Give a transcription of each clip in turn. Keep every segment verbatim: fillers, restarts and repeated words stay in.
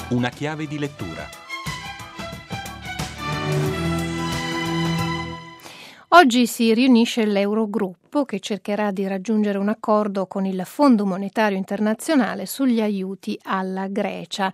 Una chiave di lettura. Oggi si riunisce l'Eurogruppo che cercherà di raggiungere un accordo con il Fondo Monetario Internazionale sugli aiuti alla Grecia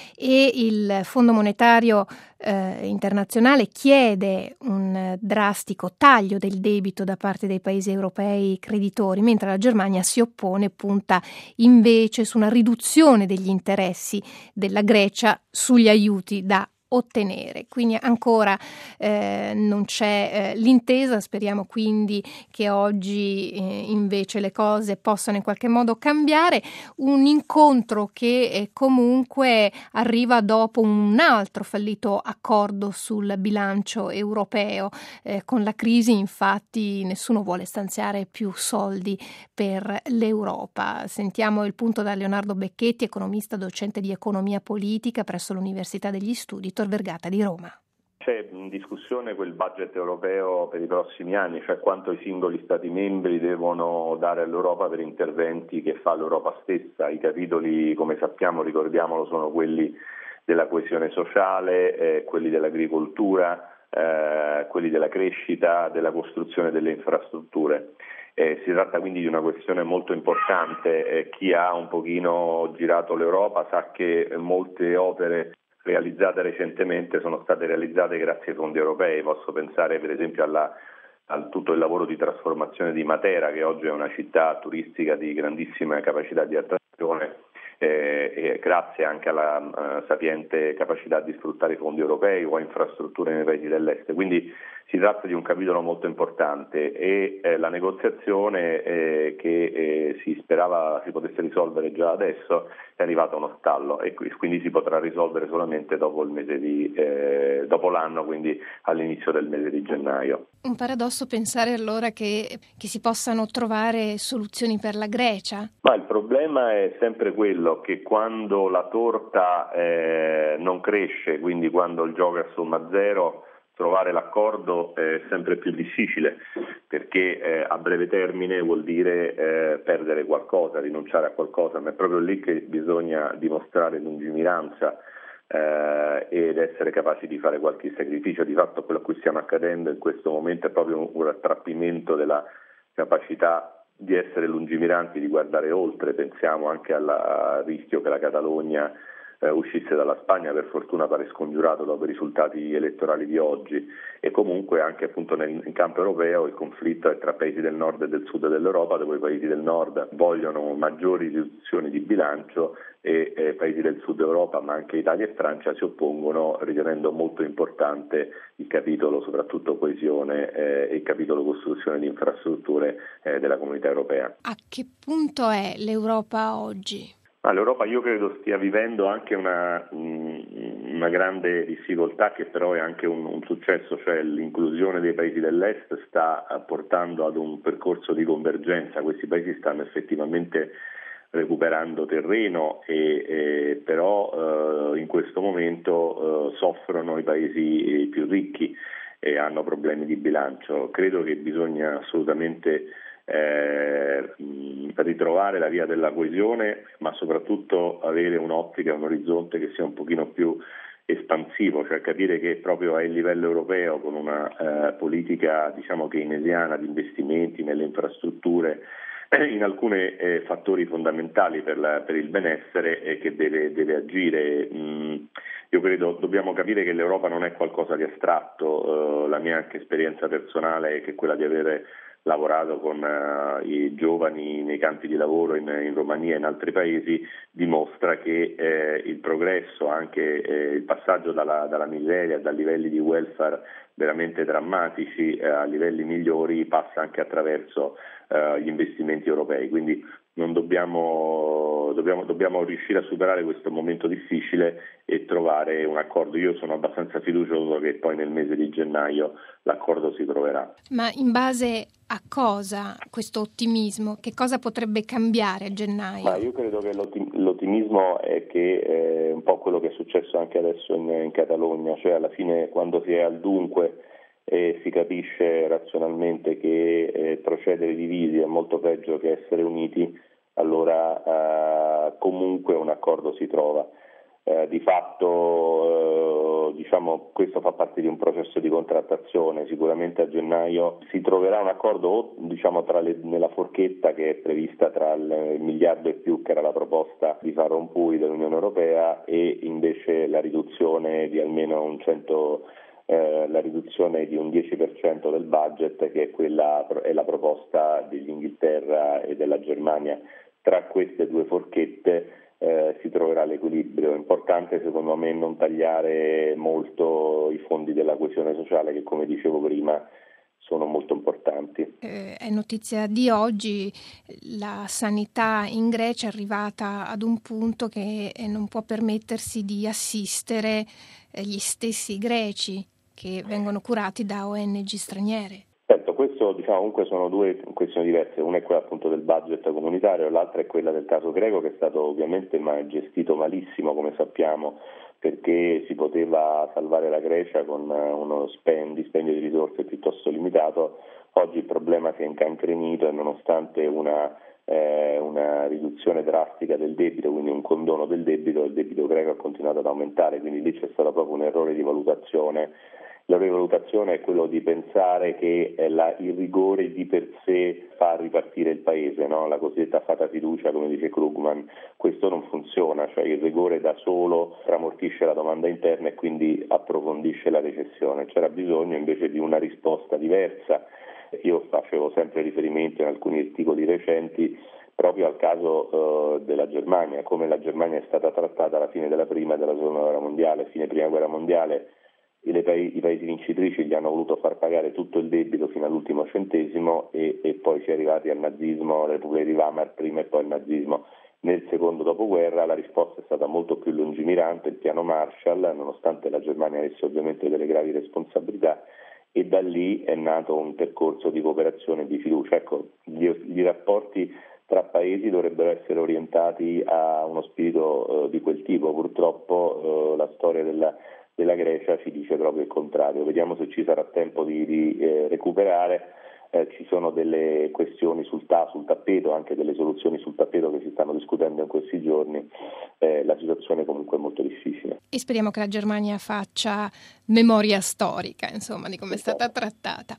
e il Fondo Monetario eh, Internazionale chiede un drastico taglio del debito da parte dei paesi europei creditori, mentre la Germania si oppone, punta invece su una riduzione degli interessi della Grecia sugli aiuti da ottenere. Quindi ancora eh, non c'è eh, l'intesa, speriamo quindi che oggi eh, invece le cose possano in qualche modo cambiare. Un incontro che eh, comunque arriva dopo un altro fallito accordo sul bilancio europeo. Eh, con la crisi infatti nessuno vuole stanziare più soldi per l'Europa. Sentiamo il punto da Leonardo Becchetti, economista, docente di economia politica presso l'Università degli Studi Tor Vergata di Roma. C'è in discussione quel budget europeo per i prossimi anni, cioè quanto i singoli Stati membri devono dare all'Europa per interventi che fa l'Europa stessa. I capitoli, come sappiamo, ricordiamolo, sono quelli della coesione sociale, eh, quelli dell'agricoltura, eh, quelli della crescita, della costruzione delle infrastrutture. Eh, si tratta quindi di una questione molto importante. Eh, chi ha un pochino girato l'Europa sa che molte opere realizzate recentemente sono state realizzate grazie ai fondi europei. Posso pensare per esempio alla, a tutto il lavoro di trasformazione di Matera, che oggi è una città turistica di grandissima capacità di attrazione, eh, e grazie anche alla uh, sapiente capacità di sfruttare i fondi europei o a infrastrutture nei paesi dell'est. Quindi si tratta di un capitolo molto importante e eh, la negoziazione eh, che eh, si sperava si potesse risolvere già adesso è arrivata a uno stallo e quindi si potrà risolvere solamente dopo il mese di eh, dopo l'anno, quindi all'inizio del mese di gennaio. Un paradosso pensare allora che, che si possano trovare soluzioni per la Grecia? Ma il problema è sempre quello che quando la torta eh, non cresce, quindi quando il gioco è a somma zero, trovare l'accordo è sempre più difficile, perché eh, a breve termine vuol dire eh, perdere qualcosa, rinunciare a qualcosa, ma è proprio lì che bisogna dimostrare lungimiranza eh, ed essere capaci di fare qualche sacrificio. Di fatto quello a cui stiamo accadendo in questo momento è proprio un, un rattrappimento della capacità di essere lungimiranti, di guardare oltre. Pensiamo anche alla, al rischio che la Catalogna eh, uscisse dalla Spagna, per fortuna pare scongiurato dopo i risultati elettorali di oggi, e comunque anche appunto nel, in campo europeo il conflitto è tra paesi del nord e del sud dell'Europa, dove i paesi del nord vogliono maggiori riduzioni di bilancio e eh, paesi del sud Europa, ma anche Italia e Francia, si oppongono, ritenendo molto importante il capitolo soprattutto coesione eh, e il capitolo costruzione di infrastrutture eh, della comunità europea. A che punto è l'Europa oggi? Ma l'Europa io credo stia vivendo anche una, una grande difficoltà, che però è anche un, un successo, cioè l'inclusione dei paesi dell'est sta portando ad un percorso di convergenza. Questi paesi stanno effettivamente recuperando terreno e, e però eh, in questo momento eh, soffrono i paesi più ricchi e hanno problemi di bilancio. Credo che bisogna assolutamente eh, ritrovare la via della coesione, ma soprattutto avere un'ottica, un orizzonte che sia un pochino più espansivo, cioè capire che proprio a livello europeo, con una eh, politica diciamo keynesiana di investimenti nelle infrastrutture, in alcuni eh, fattori fondamentali per, la, per il benessere e che deve, deve agire. Mm, io credo dobbiamo capire che l'Europa non è qualcosa di astratto. Uh, la mia anche esperienza personale è che quella di avere lavorato con uh, i giovani nei campi di lavoro in, in Romania e in altri paesi dimostra che eh, il progresso, anche eh, il passaggio dalla, dalla miseria, da livelli di welfare veramente drammatici eh, a livelli migliori, passa anche attraverso eh, gli investimenti europei. Quindi non dobbiamo, dobbiamo, dobbiamo riuscire a superare questo momento difficile e trovare un accordo. Io sono abbastanza fiducioso che poi nel mese di gennaio l'accordo si troverà. Ma in base a cosa questo ottimismo? Che cosa potrebbe cambiare a gennaio? Ma io credo che l'ottim- l'ottimismo è che è un po' quello che è successo anche adesso in, in Catalogna, cioè alla fine quando si è al dunque e si capisce razionalmente che eh, procedere divisi è molto peggio che essere uniti, allora eh, comunque un accordo si trova. Eh, di fatto eh, diciamo, questo fa parte di un processo di contrattazione. Sicuramente a gennaio si troverà un accordo o diciamo, tra le, nella forchetta che è prevista tra il miliardo e più, che era la proposta di Van Rompuy dell'Unione Europea, e invece la riduzione di almeno un cento eh, la riduzione di un dieci per cento del budget, che è quella è la proposta dell'Inghilterra e della Germania. Tra queste due forchette Eh, si troverà l'equilibrio. È importante secondo me non tagliare molto i fondi della coesione sociale, che come dicevo prima sono molto importanti. Eh, è notizia di oggi, la sanità in Grecia è arrivata ad un punto che non può permettersi di assistere gli stessi greci che vengono curati da O N G straniere. Certo, questo diciamo comunque sono due questioni diverse, una è quella appunto del budget comunitario, l'altra è quella del caso greco, che è stato ovviamente ma gestito malissimo, come sappiamo, perché si poteva salvare la Grecia con uno spend, dispendio di risorse piuttosto limitato. Oggi il problema si è incancrenito e nonostante una, eh, una riduzione drastica del debito, quindi un condono del debito, il debito greco ha continuato ad aumentare, quindi lì c'è stato proprio un errore di valutazione. La rivalutazione è quello di pensare che eh, la, il rigore di per sé fa ripartire il paese, no? La cosiddetta fata fiducia, come dice Krugman. Questo non funziona, cioè il rigore da solo tramortisce la domanda interna e quindi approfondisce la recessione. C'era bisogno invece di una risposta diversa. Io facevo sempre riferimento in alcuni articoli recenti proprio al caso eh, della Germania, come la Germania è stata trattata alla fine della prima e della seconda guerra mondiale. Fine prima guerra mondiale I paesi, i paesi vincitrici gli hanno voluto far pagare tutto il debito fino all'ultimo centesimo e, e poi si è arrivati al nazismo, alla Repubblica di Weimar prima e poi al nazismo. Nel secondo dopoguerra la risposta è stata molto più lungimirante, il piano Marshall, nonostante la Germania avesse ovviamente delle gravi responsabilità, e da lì è nato un percorso di cooperazione e di fiducia. Ecco, gli, gli rapporti tra paesi dovrebbero essere orientati a uno spirito eh, di quel tipo. Purtroppo eh, la storia della della Grecia ci dice proprio il contrario. Vediamo se ci sarà tempo di, di eh, recuperare. Eh, ci sono delle questioni sul, ta- sul tappeto, anche delle soluzioni sul tappeto che si stanno discutendo in questi giorni. Eh, la situazione comunque è molto difficile. E speriamo che la Germania faccia memoria storica, insomma, di come è stata trattata.